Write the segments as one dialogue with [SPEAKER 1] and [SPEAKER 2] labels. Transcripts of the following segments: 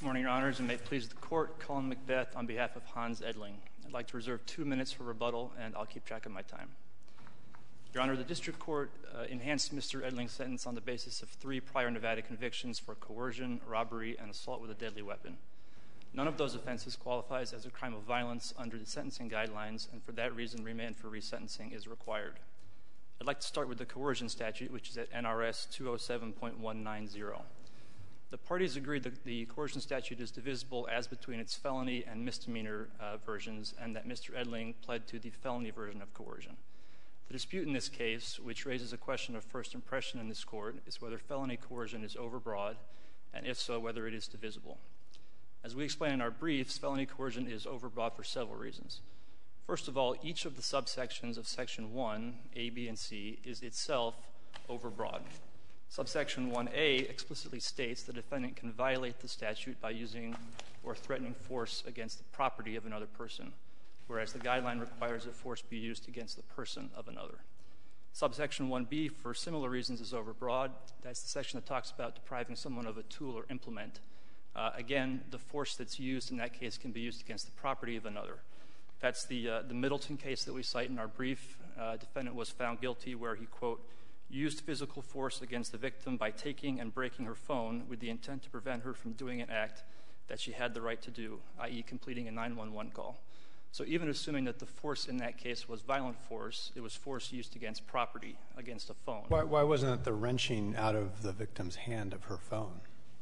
[SPEAKER 1] Good morning, Your Honors, and may it please the Court, Colin Macbeth on behalf of Hans Edling. I'd like to reserve 2 minutes for rebuttal, and I'll keep track of my time. Your Honor, the District Court enhanced Mr. Edling's sentence on the basis of 3 prior Nevada convictions for coercion, robbery, and assault with a deadly weapon. None of those offenses qualifies as a crime of violence under the sentencing guidelines, and for that reason, remand for resentencing is required. I'd like to start with the coercion statute, which is at NRS 207.190. The parties agreed that the coercion statute is divisible as between its felony and misdemeanor versions, and that Mr. Edling pled to the felony version of coercion. The dispute in this case, which raises a question of first impression in this court, is whether felony coercion is overbroad, and if so, whether it is divisible. As we explain in our briefs, felony coercion is overbroad for several reasons. First of all, each of the subsections of Section 1, A, B, and C, is itself overbroad. Subsection 1A explicitly states the defendant can violate the statute by using or threatening force against the property of another person, whereas the guideline requires that force be used against the person of another. Subsection 1B, for similar reasons, is overbroad. That's the section that talks about depriving someone of a tool or implement. Again, the force that's used in that case can be used against the property of another. That's the Middleton case that we cite in our brief. Defendant was found guilty where he, quote, used physical force against the victim by taking and breaking her phone with the intent to prevent her from doing an act that she had the right to do, i.e. completing a 911 call. So even assuming that the force in that case was violent force, it was force used against property, against a phone.
[SPEAKER 2] Why wasn't it the wrenching out of the victim's hand of her phone?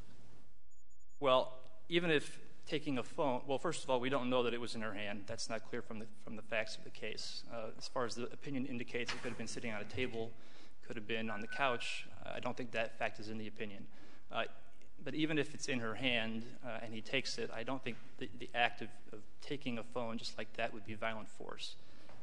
[SPEAKER 1] Well, even if taking a phone, well, first of all, we don't know that it was in her hand. That's not clear from the facts of the case. As far as the opinion indicates, it could have been sitting on a table, could have been on the couch. I don't think that fact is in the opinion. But even if it's in her hand and he takes it, I don't think the act of taking a phone just like that would be violent force.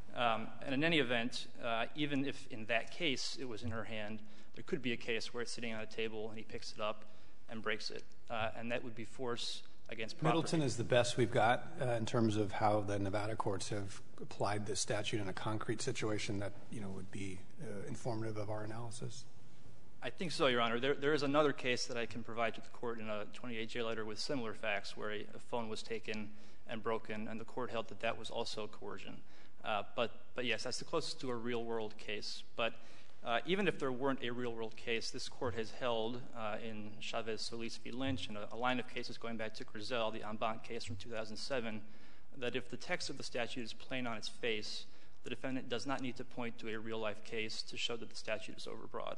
[SPEAKER 1] And in any event, even if in that case it was in her hand, there could be a case where it's sitting on a table and he picks it up and breaks it. And that would be force against property.
[SPEAKER 2] Middleton is the best we've got in terms of how the Nevada courts have applied this statute in a concrete situation that, would be informative of our analysis.
[SPEAKER 1] I think so, Your Honor. There is another case that I can provide to the court in a 28-J letter with similar facts where a phone was taken and broken, and the court held that that was also coercion. But yes, that's the closest to a real-world case. But even if there weren't a real-world case, this court has held in Chavez-Solis v. Lynch and a line of cases going back to Grisel, the en banc case from 2007, that if the text of the statute is plain on its face, the defendant does not need to point to a real-life case to show that the statute is overbroad.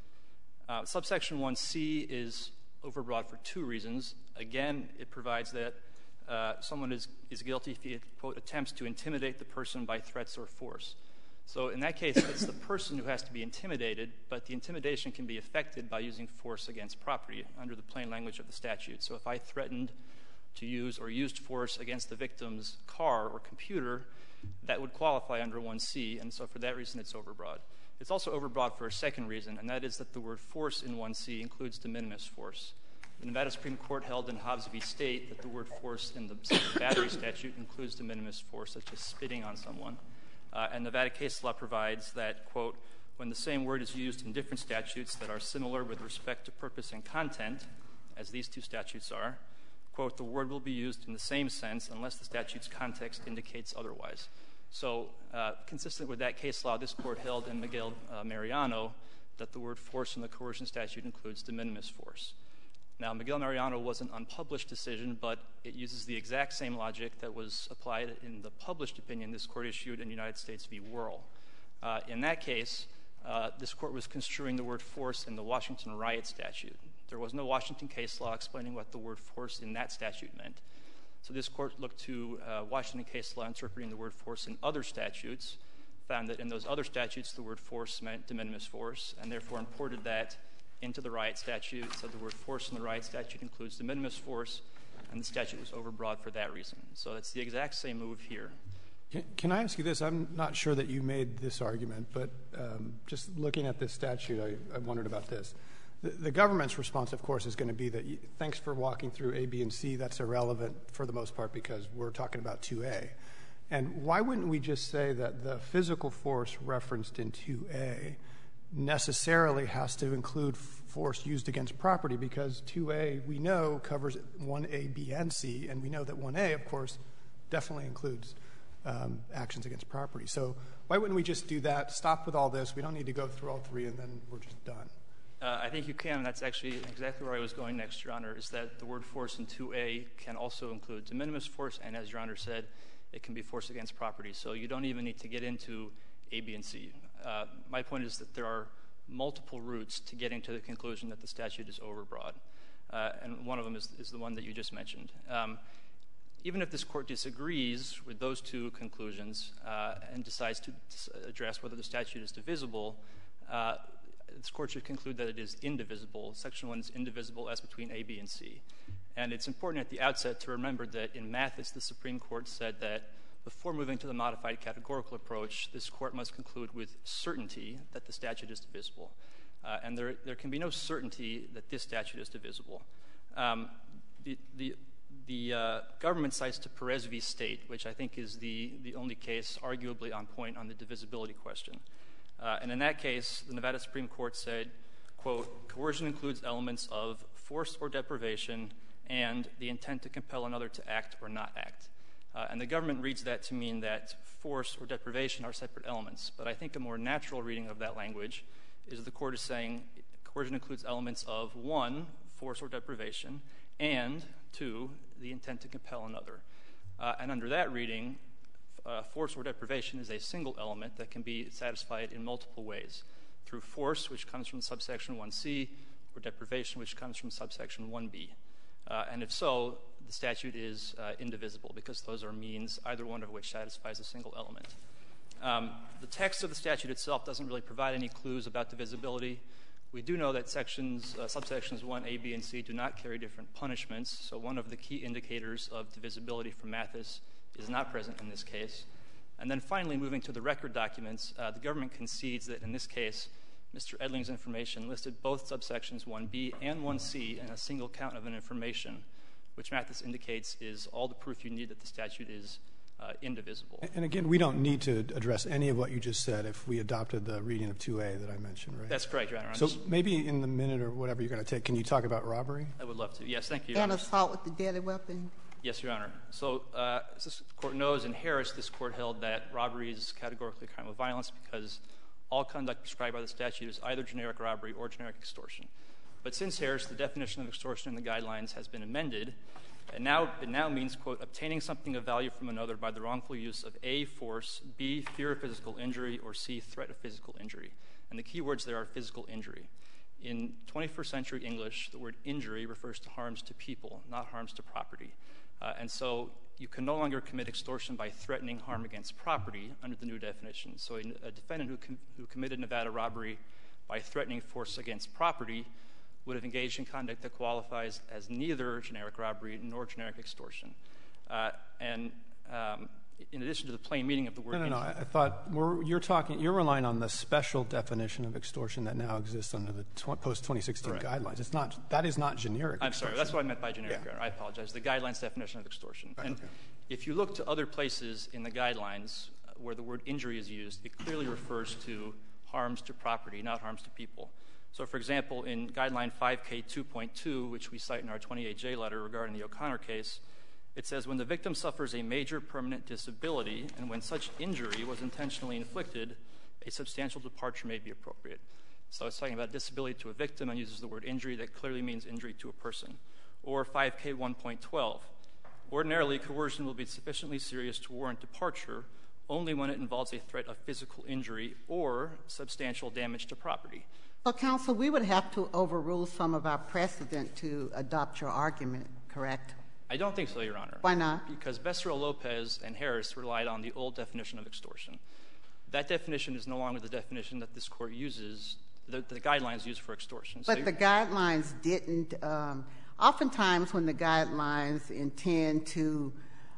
[SPEAKER 1] Subsection 1C is overbroad for 2 reasons. Again, it provides that someone is guilty if he, quote, attempts to intimidate the person by threats or force. So in that case, it's the person who has to be intimidated, but the intimidation can be effected by using force against property under the plain language of the statute. So if I threatened to use or used force against the victim's car or computer, that would qualify under 1C, and so for that reason it's overbroad. It's also overbroad for a second reason, and that is that the word force in 1C includes de minimis force. The Nevada Supreme Court held in Hobbs v. State that the word force in the battery statute includes de minimis force, such as spitting on someone. And Nevada case law provides that, quote, when the same word is used in different statutes that are similar with respect to purpose and content, as these 2 statutes are, quote, the word will be used in the same sense unless the statute's context indicates otherwise. So consistent with that case law, this court held in Miguel Mariano that the word force in the coercion statute includes de minimis force. Now, Miguel Mariano was an unpublished decision, but it uses the exact same logic that was applied in the published opinion this court issued in United States v. Wuerl. In that case, this court was construing the word force in the Washington riot statute. There was no Washington case law explaining what the word force in that statute meant. So this court looked to Washington case law interpreting the word force in other statutes, found that in those other statutes the word force meant de minimis force, and therefore imported that into the riot statute, said the word force in the riot statute includes de minimis force, and the statute was overbroad for that reason. So it's the exact same move here.
[SPEAKER 2] Can I ask you this? I'm not sure that you made this argument, but just looking at this statute, I wondered about this. The government's response, of course, is going to be that thanks for walking through A, B, and C. That's irrelevant for the most part because we're talking about 2A. And why wouldn't we just say that the physical force referenced in 2A necessarily has to include force used against property, because 2A, we know, covers 1A, B, and C, and we know that 1A, of course, definitely includes actions against property. So why wouldn't we just do that, stop with all this, we don't need to go through all three, and then we're just done?
[SPEAKER 1] I think you can, and that's actually exactly where I was going next, Your Honor, is that the word force in 2A can also include de minimis force, and as Your Honor said, it can be force against property. So you don't even need to get into A, B, and C. My point is that there are multiple routes to getting to the conclusion that the statute is overbroad, and one of them is the one that you just mentioned. Even if this Court disagrees with those two conclusions and decides to address whether the statute is divisible, this Court should conclude that it is indivisible. Section 1 is indivisible as between A, B, and C. And it's important at the outset to remember that in Mathis, the Supreme Court said that before moving to the modified categorical approach, this Court must conclude with certainty that the statute is divisible. And there can be no certainty that this statute is divisible. The government cites to Perez v. State, which I think is the only case arguably on point on the divisibility question. And in that case, the Nevada Supreme Court said, quote, coercion includes elements of force or deprivation and the intent to compel another to act or not act. And the government reads that to mean that force or deprivation are separate elements. But I think a more natural reading of that language is the Court is saying coercion includes elements of, 1, force or deprivation, and 2, the intent to compel another. And under that reading, force or deprivation is a single element that can be satisfied in multiple ways, through force, which comes from subsection 1C, or deprivation, which comes from subsection 1B. And if so, the statute is indivisible, because those are means, either one of which satisfies a single element. The text of the statute itself doesn't really provide any clues about divisibility. We do know that subsections 1A, B, and C do not carry different punishments, so one of the key indicators of divisibility from Mathis is not present in this case. And then finally, moving to the record documents, the government concedes that in this case, Mr. Edling's information listed both subsections 1B and 1C in a single count of an information, which Mathis indicates is all the proof you need that the statute is indivisible.
[SPEAKER 2] And again, we don't need to address any of what you just said if we adopted the reading of 2A that I mentioned, right?
[SPEAKER 1] That's correct, Your Honor.
[SPEAKER 2] So maybe in the minute or whatever you're going to take, can you talk about robbery?
[SPEAKER 1] I would love to. Yes, thank you, Your Honor.
[SPEAKER 3] And assault with a deadly weapon?
[SPEAKER 1] Yes, Your Honor. So as this Court knows, in Harris, this Court held that robbery is categorically a crime of violence because all conduct prescribed by the statute is either generic robbery or generic extortion. But since Harris, the definition of extortion in the guidelines has been amended, and it now means, quote, obtaining something of value from another by the wrongful use of A, force, B, fear of physical injury, or C, threat of physical injury. And the key words there are physical injury. In 21st century English, the word injury refers to harms to people, not harms to property. And so you can no longer commit extortion by threatening harm against property under the new definition. So a defendant who committed Nevada robbery by threatening force against property would have engaged in conduct that qualifies as neither generic robbery nor generic extortion. And in addition to the plain meaning of the word injury.
[SPEAKER 2] No, I thought you're relying on the special definition of extortion that now exists under the post-2016 guidelines. It's not, that is not generic
[SPEAKER 1] I'm
[SPEAKER 2] extortion.
[SPEAKER 1] sorry, that's what I meant by generic. Yeah. I apologize. The guidelines definition of extortion.
[SPEAKER 2] Right,
[SPEAKER 1] and if you look to other places in the guidelines where the word injury is used, it clearly refers to harms to property, not harms to people. So, for example, in Guideline 5K 2.2, which we cite in our 28J letter regarding the O'Connor case, it says, when the victim suffers a major permanent disability and when such injury was intentionally inflicted, a substantial departure may be appropriate. So it's talking about disability to a victim and uses the word injury that clearly means injury to a person. Or 5K 1.12, ordinarily coercion will be sufficiently serious to warrant departure only when it involves a threat of physical injury or substantial damage to property.
[SPEAKER 3] Well, counsel, we would have to overrule some of our precedent to adopt your argument, correct?
[SPEAKER 1] I don't think so, Your Honor.
[SPEAKER 3] Why not?
[SPEAKER 1] Because Becerril-Lopez and Harris relied on the old definition of extortion. That definition is no longer the definition that this Court uses, the guidelines use for extortion.
[SPEAKER 3] But the guidelines didn't oftentimes when the guidelines intend to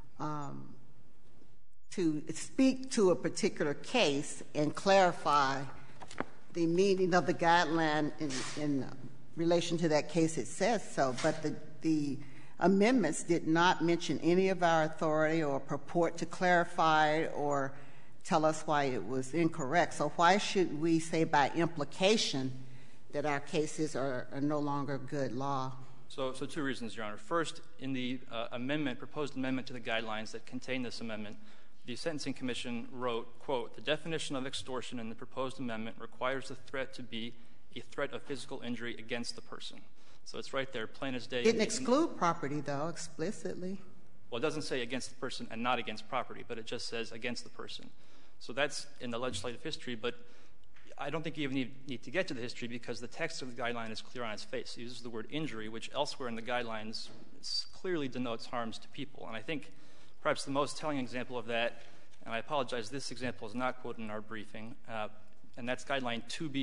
[SPEAKER 3] speak to a particular case and clarify the meaning of the guideline in relation to that case, it says so. But the amendments did not mention any of our authority or purport to clarify or tell us why it was incorrect. So why should we say by implication that our cases are no longer good law?
[SPEAKER 1] So two reasons, Your Honor. First, in the proposed amendment to the guidelines that contain this amendment, the Sentencing Commission wrote, quote, "The definition of extortion in the proposed amendment requires the threat to be a threat of physical injury against the person." So it's right there, plain as day.
[SPEAKER 3] Didn't exclude property, though, explicitly.
[SPEAKER 1] Well, it doesn't say against the person and not against property, but it just says against the person. So that's in the legislative history, but I don't think you even need to get to the history because the text of the guideline is clear on its face. It uses the word injury, which elsewhere in the guidelines clearly denotes harms to people. And I think perhaps the most telling example of that, and I apologize, this example is not quoted in our briefing, and that's guideline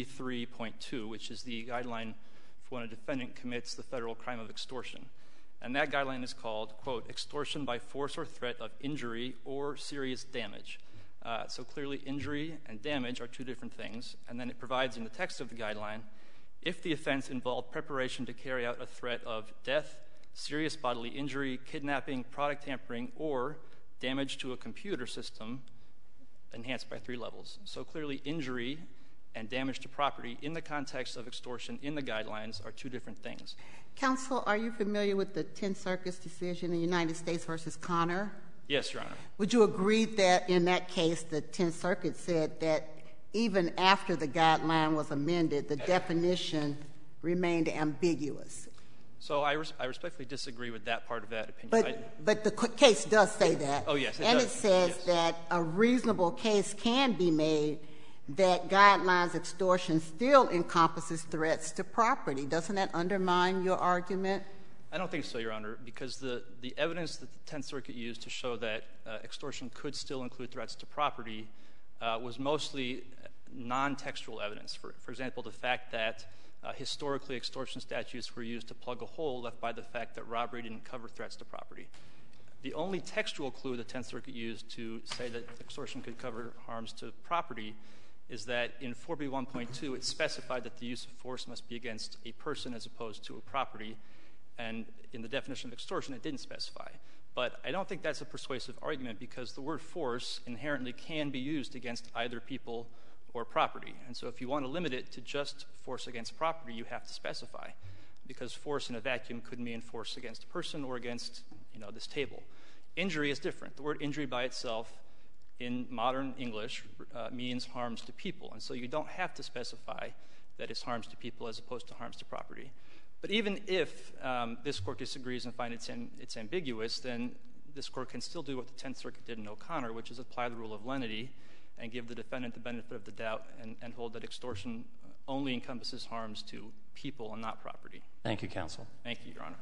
[SPEAKER 1] 2B3.2, which is the guideline for when a defendant commits the federal crime of extortion. And that guideline is called, quote, "extortion by force or threat of injury or serious damage." So clearly injury and damage are two different things. And then it provides in the text of the guideline, if the offense involved preparation to carry out a threat of death, serious bodily injury, kidnapping, product tampering, or damage to a computer system enhanced by 3 levels. So clearly injury and damage to property in the context of extortion in the guidelines are two different things.
[SPEAKER 3] Counsel, are you familiar with the 10th Circuit's decision in United States versus Connor?
[SPEAKER 1] Yes, Your Honor.
[SPEAKER 3] Would you agree that in that case the 10th Circuit said that even after the guideline was amended, the definition remained ambiguous?
[SPEAKER 1] So I respectfully disagree with that part of that opinion.
[SPEAKER 3] But the case does say that.
[SPEAKER 1] Oh, yes, it
[SPEAKER 3] and
[SPEAKER 1] does.
[SPEAKER 3] It says
[SPEAKER 1] yes.
[SPEAKER 3] that a reasonable case can be made that guidelines extortion still encompasses threats to property. Doesn't that undermine your argument?
[SPEAKER 1] I don't think so, Your Honor, because the evidence that the 10th Circuit used to show that extortion could still include threats to property was mostly non-textual evidence. For example, the fact that historically extortion statutes were used to plug a hole left by the fact that robbery didn't cover threats to property. The only textual clue the 10th Circuit used to say that extortion could cover harms to property is that in 4B1.2 it specified that the use of force must be against a person as opposed to a property. And in the definition of extortion, it didn't specify. But I don't think that's a persuasive argument because the word force inherently can be used against either people or property. And so if you want to limit it to just force against property, you have to specify, because force in a vacuum could mean force against a person or against, this table. Injury is different. The word injury by itself in modern English means harms to people. And so you don't have to specify that it's harms to people as opposed to harms to property. But even if this Court disagrees and finds it's ambiguous, then this Court can still do what the 10th Circuit did in O'Connor, which is apply the rule of lenity and give the defendant the benefit of the doubt and hold that extortion only encompasses harms to people and not property.
[SPEAKER 4] Thank you, counsel.
[SPEAKER 1] Thank you, Your Honor.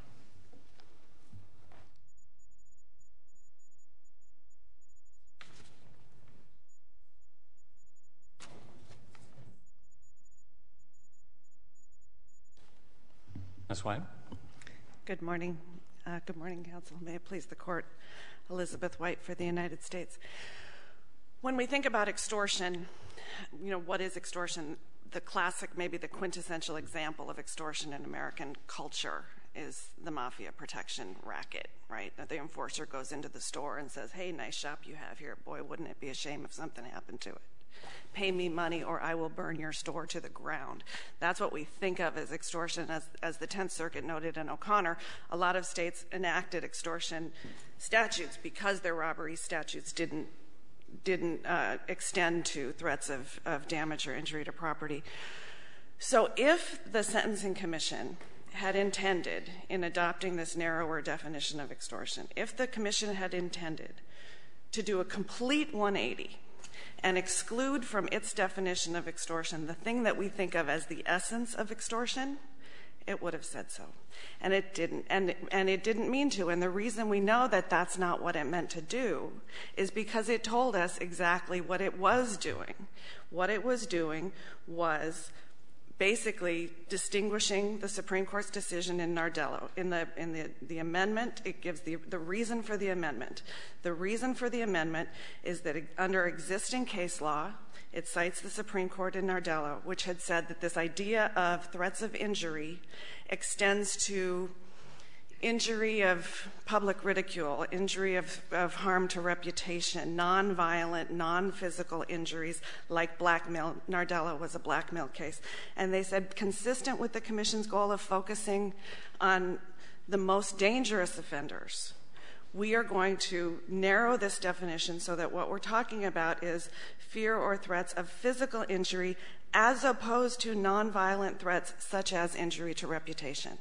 [SPEAKER 4] Ms. White.
[SPEAKER 5] Good morning. Good morning, counsel. May it please the Court. Elizabeth White for the United States. When we think about extortion, what is extortion? The classic, maybe the quintessential example of extortion in American culture is the mafia protection racket, right? The enforcer goes into the store and says, "Hey, nice shop you have here. Boy, wouldn't it be a shame if something happened to it. Pay me money or I will burn your store to the ground." That's what we think of as extortion. As the 10th Circuit noted in O'Connor, a lot of states enacted extortion statutes because their robbery statutes didn't extend to threats of damage or injury to property. So if the Sentencing Commission had intended, in adopting this narrower definition of extortion, if the Commission had intended to do a complete 180 and exclude from its definition of extortion the thing that we think of as the essence of extortion, it would have said so. And it didn't. And it didn't mean to. And the reason we know that that's not what it meant to do is because it told us exactly what it was doing. What it was doing was basically distinguishing the Supreme Court's decision in Nardello. In the amendment, it gives the reason for the amendment. The reason for the amendment is that under existing case law, it cites the Supreme Court in Nardello, which had said that this idea of threats of injury extends to injury of public ridicule, injury of harm to reputation, nonviolent, non-physical injuries like blackmail. Nardello was a blackmail case. And they said, consistent with the Commission's goal of focusing on the most dangerous offenders, we are going to narrow this definition so that what we're talking about is fear or threats of physical injury as opposed to nonviolent threats such as injury to reputation.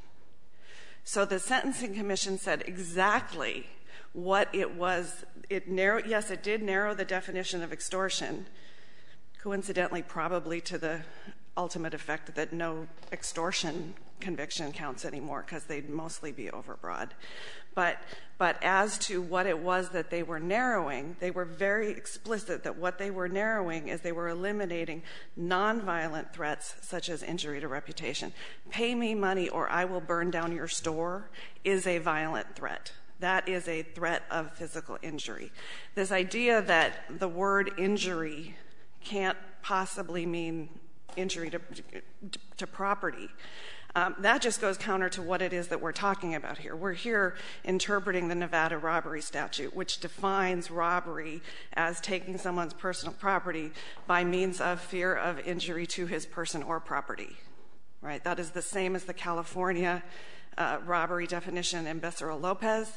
[SPEAKER 5] So the Sentencing Commission said exactly what it was. Yes, it did narrow the definition of extortion, coincidentally probably to the ultimate effect that no extortion conviction counts anymore because they'd mostly be overbroad. But as to what it was that they were narrowing, they were very explicit that what they were narrowing is they were eliminating nonviolent threats such as injury to reputation. Pay me money or I will burn down your store is a violent threat. That is a threat of physical injury. This idea that the word injury can't possibly mean injury to property, that just goes counter to what it is that we're talking about here. We're here interpreting the Nevada robbery statute, which defines robbery as taking someone's personal property by means of fear of injury to his person or property. Right? That is the same as the California robbery definition in Becerra-Lopez.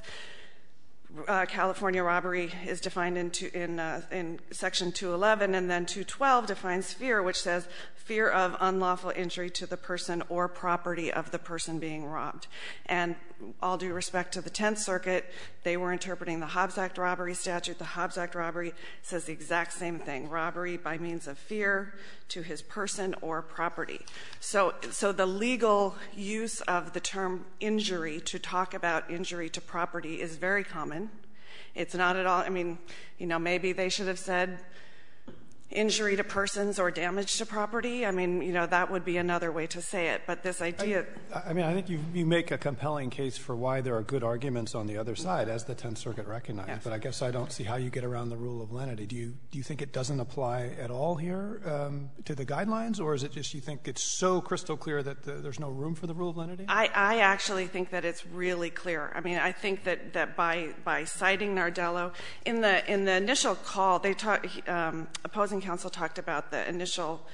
[SPEAKER 5] California robbery is defined in Section 211, and then 212 defines fear, which says fear of unlawful injury to the person or property of the person being robbed. And all due respect to the Tenth Circuit, they were interpreting the Hobbs Act robbery statute. The Hobbs Act robbery says the exact same thing, robbery by means of fear to his person or property. So the legal use of the term injury to talk about injury to property is very common. It's not at all, I mean, maybe they should have said injury to persons or damage to property. I mean, that would be another way to say it. But this idea...
[SPEAKER 2] I think you make a compelling case for why there are good arguments on the other side, as the Tenth Circuit recognized. Yes. But I guess I don't see how you get around the rule of lenity. Do you think it doesn't apply at all here to the guidelines, or is it just you think it's so crystal clear that there's no room for the rule of lenity?
[SPEAKER 5] I actually think that it's really clear. I mean, I think that by citing Nardello, in the initial call, opposing counsel talked about the initial,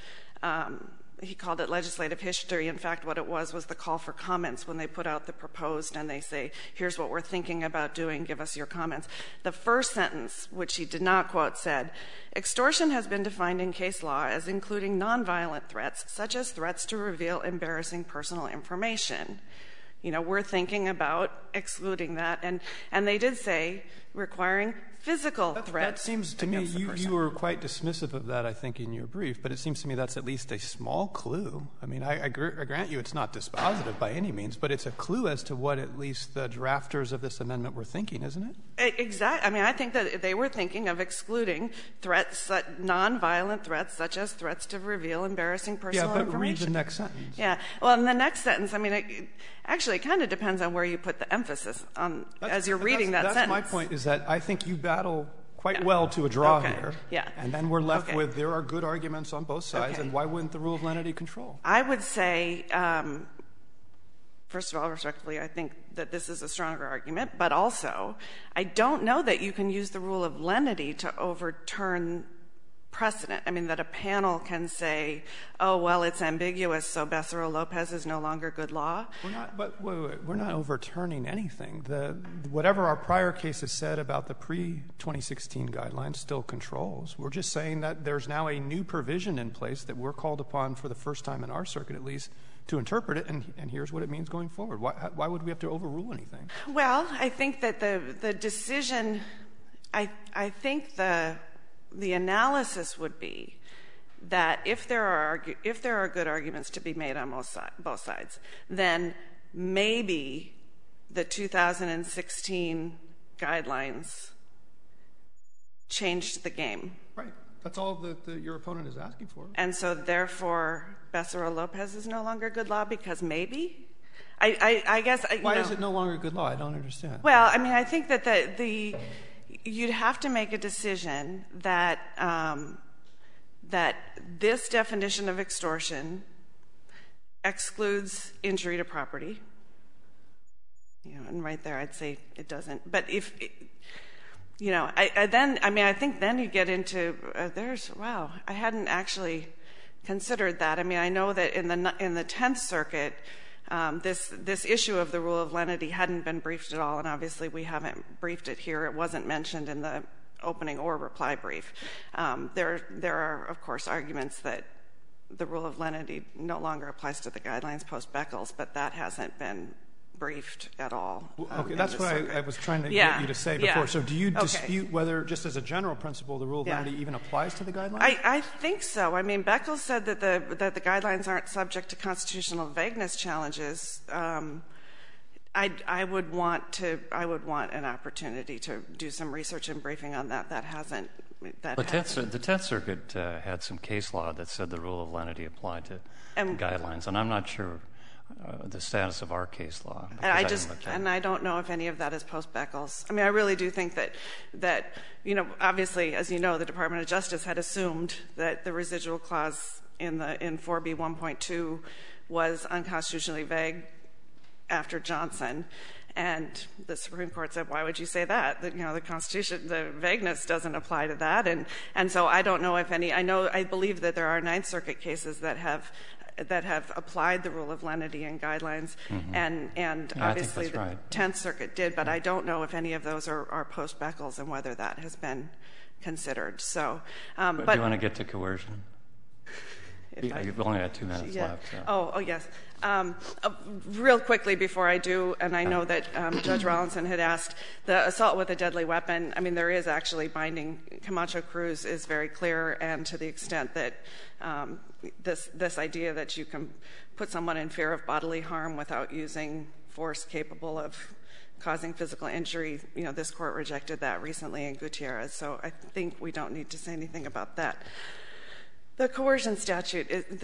[SPEAKER 5] he called it legislative history. In fact, what it was the call for comments when they put out the proposed and they say, here's what we're thinking about doing, give us your comments. The first sentence, which he did not quote, said, extortion has been defined in case law as including nonviolent threats, such as threats to reveal embarrassing personal information. We're thinking about excluding that. And they did say requiring physical threats.
[SPEAKER 2] That seems to me, you were quite dismissive of that, I think, in your brief, but it seems to me that's at least a small clue. I mean, I grant you it's not dispositive by any means, but it's a clue as to what at least the drafters of this amendment were thinking, isn't it?
[SPEAKER 5] Exactly. I mean, I think that they were thinking of excluding threats, nonviolent threats, such as threats to reveal embarrassing personal information.
[SPEAKER 2] Yeah, but read the next sentence.
[SPEAKER 5] Yeah. Well, in the next sentence, I mean, it kind of depends on where you put the emphasis on as you're reading that sentence.
[SPEAKER 2] That's my point, is that I think you battle quite well to a draw here.
[SPEAKER 5] Yeah.
[SPEAKER 2] And then we're left with there are good arguments on both sides, and why wouldn't the rule of lenity control?
[SPEAKER 5] I would say, first of all, respectfully, I think that this is a stronger argument, but also I don't know that you can use the rule of lenity to overturn precedent. I mean, that a panel can say, oh, well, it's ambiguous, so Becerra-Lopez is no longer good law.
[SPEAKER 2] We're not overturning anything. Whatever our prior cases said about the pre-2016 guidelines still controls. We're just saying that there's now a new provision in place that we're called upon for the first time in our circuit, at least, to interpret it, and here's what it means going forward. Why would we have to overrule anything?
[SPEAKER 5] Well, I think that the decision, I think the analysis would be that if there are good arguments to be made on both sides, then maybe the 2016 guidelines changed the game.
[SPEAKER 2] Right. That's all that your opponent is asking for.
[SPEAKER 5] And so, therefore, Becerra-Lopez is no longer good law because maybe? I guess...
[SPEAKER 2] Why is it no longer good law? I don't understand.
[SPEAKER 5] Well, I mean, I think that you'd have to make a decision that this definition of extortion excludes injury to property, and right there I'd say it doesn't. But if, I think then you get into, wow, I hadn't actually considered that. I mean, I know that in the 10th Circuit, this issue of the rule of lenity hadn't been briefed at all, and obviously we haven't briefed it here. It wasn't mentioned in the opening or reply brief. There are, of course, arguments that the rule of lenity no longer applies to the guidelines post-Beckles, but that hasn't been briefed at all.
[SPEAKER 2] Okay, that's what I was trying to get you to say before.
[SPEAKER 5] Yeah.
[SPEAKER 2] So do you dispute whether, just as a general principle, the rule of lenity even applies to the guidelines?
[SPEAKER 5] I think so. I mean, Beckles said that the guidelines aren't subject to constitutional vagueness challenges. I would want an opportunity to do some research and briefing on that. That hasn't. The
[SPEAKER 4] 10th Circuit had some case law that said the rule of lenity applied to guidelines, and I'm not sure the status of our case law.
[SPEAKER 5] And I don't know if any of that is post-Beckles. I mean, I really do think that obviously, as you know, the Department of Justice had assumed that the residual clause in 4B1.2 was unconstitutionally vague after Johnson. And the Supreme Court said, why would you say that? The Constitution, the vagueness doesn't apply to that. And so I don't know if any. I believe that there are 9th Circuit cases that have applied the rule of lenity and guidelines, and obviously the 10th Circuit did, but I don't know if any of those are post-Beckles and whether that has been considered. So,
[SPEAKER 4] but do you want to get to coercion? You've only got 2 minutes left. So.
[SPEAKER 5] Oh, yes. Real quickly before I do, and I know that Judge Rawlinson had asked, the assault with a deadly weapon, I mean, there is actually binding. Camacho Cruz is very clear, and to the extent that this idea that you can put someone in fear of bodily harm without using force capable of causing physical injury, this court rejected that recently in Gutierrez, so I think we don't need to say anything about that. The coercion statute,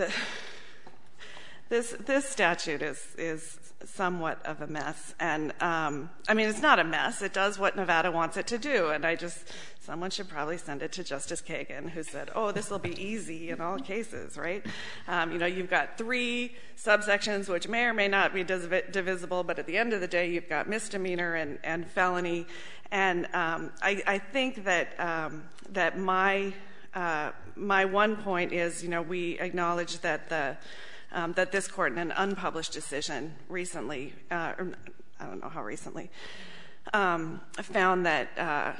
[SPEAKER 5] this statute is somewhat of a mess, and I mean, it's not a mess. It does what Nevada wants it to do, and someone should probably send it to Justice Kagan, who said, oh, this will be easy in all cases, right? You've got 3 subsections, which may or may not be divisible, but at the end of the day, you've got misdemeanor and felony, and I think that my one point is, we acknowledge that that this court in an unpublished decision recently, I don't know how recently, found that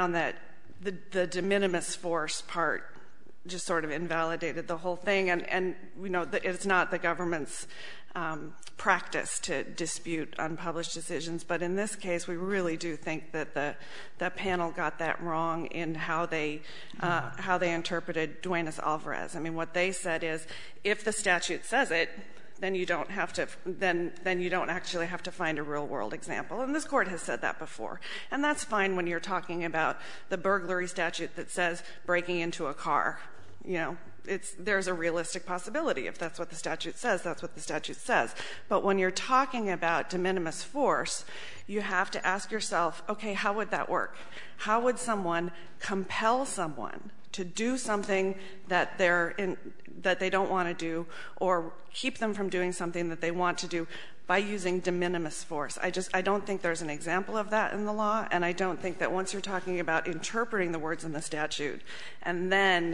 [SPEAKER 5] the de minimis force part just sort of invalidated the whole thing, and it's not the government's practice to dispute unpublished decisions, but in this case, we really do think that the panel got that wrong in how they interpreted Duenas-Alvarez. I mean, what they said is, if the statute says it, then you don't have to. Then you don't actually have to find a real-world example. And this court has said that before, and that's fine when you're talking about the burglary statute that says breaking into a car. There's a realistic possibility. If that's what the statute says, that's what the statute says. But when you're talking about de minimis force, you have to ask yourself, okay, how would that work? How would someone compel someone to do something that they don't want to do, or keep them from doing something that they want to do by using de minimis force? I don't think there's an example of that in the law, and I don't think that once you're talking about interpreting the words in the statute and then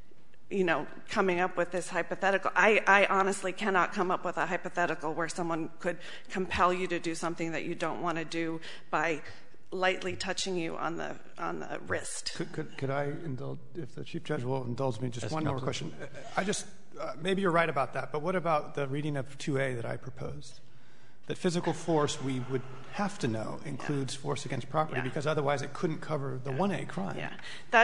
[SPEAKER 5] coming up with this hypothetical. I honestly cannot come up with a hypothetical where someone could compel you to do something that you don't want to do by lightly touching you on the wrist.
[SPEAKER 2] Could I indulge, if the Chief Judge will indulge me, just one more question? Maybe you're right about that, but what about the reading of 2A that I proposed? That physical force, we would have to know, includes force against property, because otherwise it couldn't cover the 1A crime.
[SPEAKER 5] Yeah,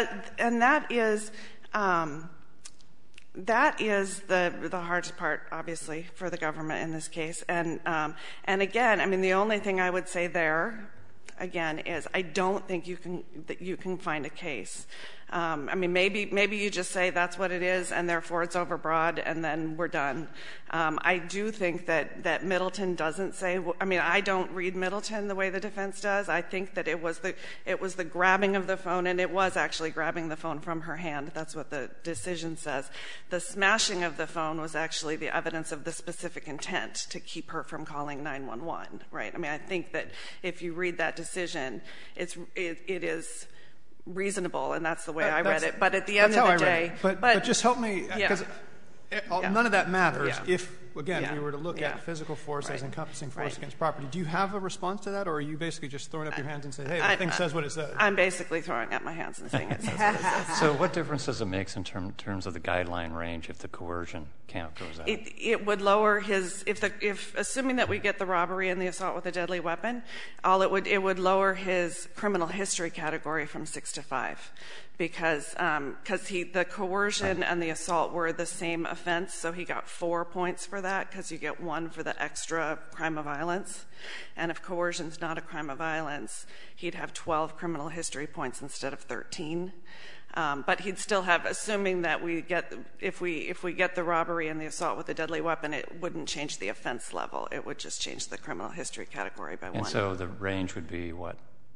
[SPEAKER 5] that is the hardest part, obviously, for the government in this case. And again, I mean, the only thing I would say there, again, is I don't think you can find a case I mean, maybe you just say that's what it is, and therefore it's overbroad, and then we're done. I do think that Middleton doesn't say. I mean, I don't read Middleton the way the defense does. I think that it was the grabbing of the phone, and it was actually grabbing the phone from her hand. That's what the decision says. The smashing of the phone was actually the evidence of the specific intent to keep her from calling 911. Right? I mean, I think that if you read that decision, it is reasonable, and that's the way I read it. But at the end of the day,
[SPEAKER 2] but just help me, because none of that matters if, again, we were to look at physical force as encompassing force against property. Do you have a response to that, or are you basically just throwing up your hands and say, hey, the thing says what it says?
[SPEAKER 5] I'm basically throwing up my hands and saying it says what it says.
[SPEAKER 4] So what difference does it make in terms of the guideline range if the coercion count goes out?
[SPEAKER 5] It would lower his, if assuming that we get the robbery and the assault with a deadly weapon, it would lower his criminal history category from 6 to 5. Because the coercion and the assault were the same offense, so he got 4 points for that, because you get 1 for the extra crime of violence. And if coercion's not a crime of violence, he'd have 12 criminal history points instead of 13. But he'd still have, assuming that if we get the robbery and the assault with a deadly weapon, it wouldn't change the offense level. It would just change the criminal history category by 1.
[SPEAKER 4] And so the range would be what?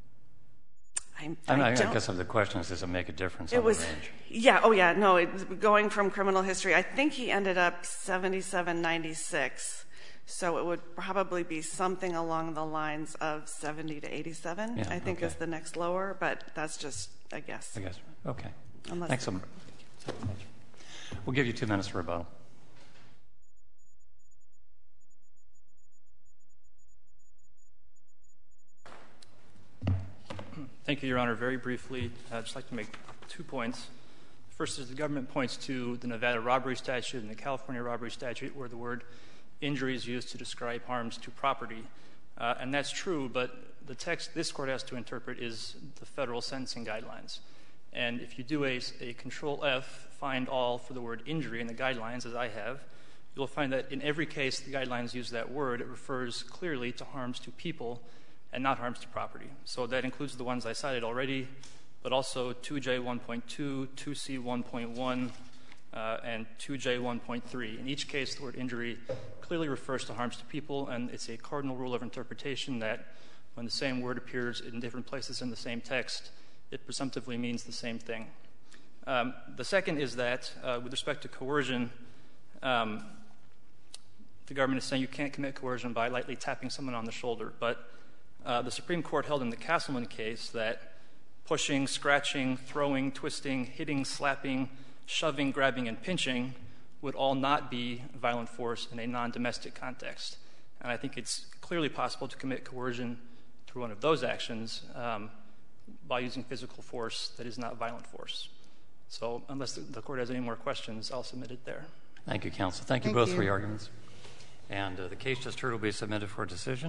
[SPEAKER 4] I guess the question is, does it make a difference on the range?
[SPEAKER 5] Yeah, no, going from criminal history, I think he ended up 77-96, so it would probably be something along the lines of 70 to 87, I think is the next lower, but that's just a guess.
[SPEAKER 4] Okay. Thanks so much. We'll give you 2 minutes for rebuttal.
[SPEAKER 1] Thank you, Your Honor. Very briefly, I'd just like to make 2 points. First is the government points to the Nevada robbery statute and the California robbery statute where the word injury is used to describe harms to property. And that's true, but the text this court has to interpret is the federal sentencing guidelines. And if you do a Control F, find all for the word injury in the guidelines, as I have, you'll find that in every case the guidelines use that word. It refers clearly to harms to people and not harms to property. So that includes the ones I cited already, but also 2J1.2, 2C1.1, and 2J1.3. In each case, the word injury clearly refers to harms to people, and it's a cardinal rule of interpretation that when the same word appears in different places in the same text, it presumptively means the same thing. The second is that with respect to coercion, the government is saying you can't commit coercion by lightly tapping someone on the shoulder, but the Supreme Court held in the Castleman case that pushing, scratching, throwing, twisting, hitting, slapping, shoving, grabbing, and pinching would all not be violent force in a non-domestic context. And I think it's clearly possible to commit coercion through one of those actions by using physical force that is not violent force. So unless the court has any more questions, I'll submit it there.
[SPEAKER 4] Thank you, counsel. Thank you both for your arguments. And the case just heard will be submitted for decision.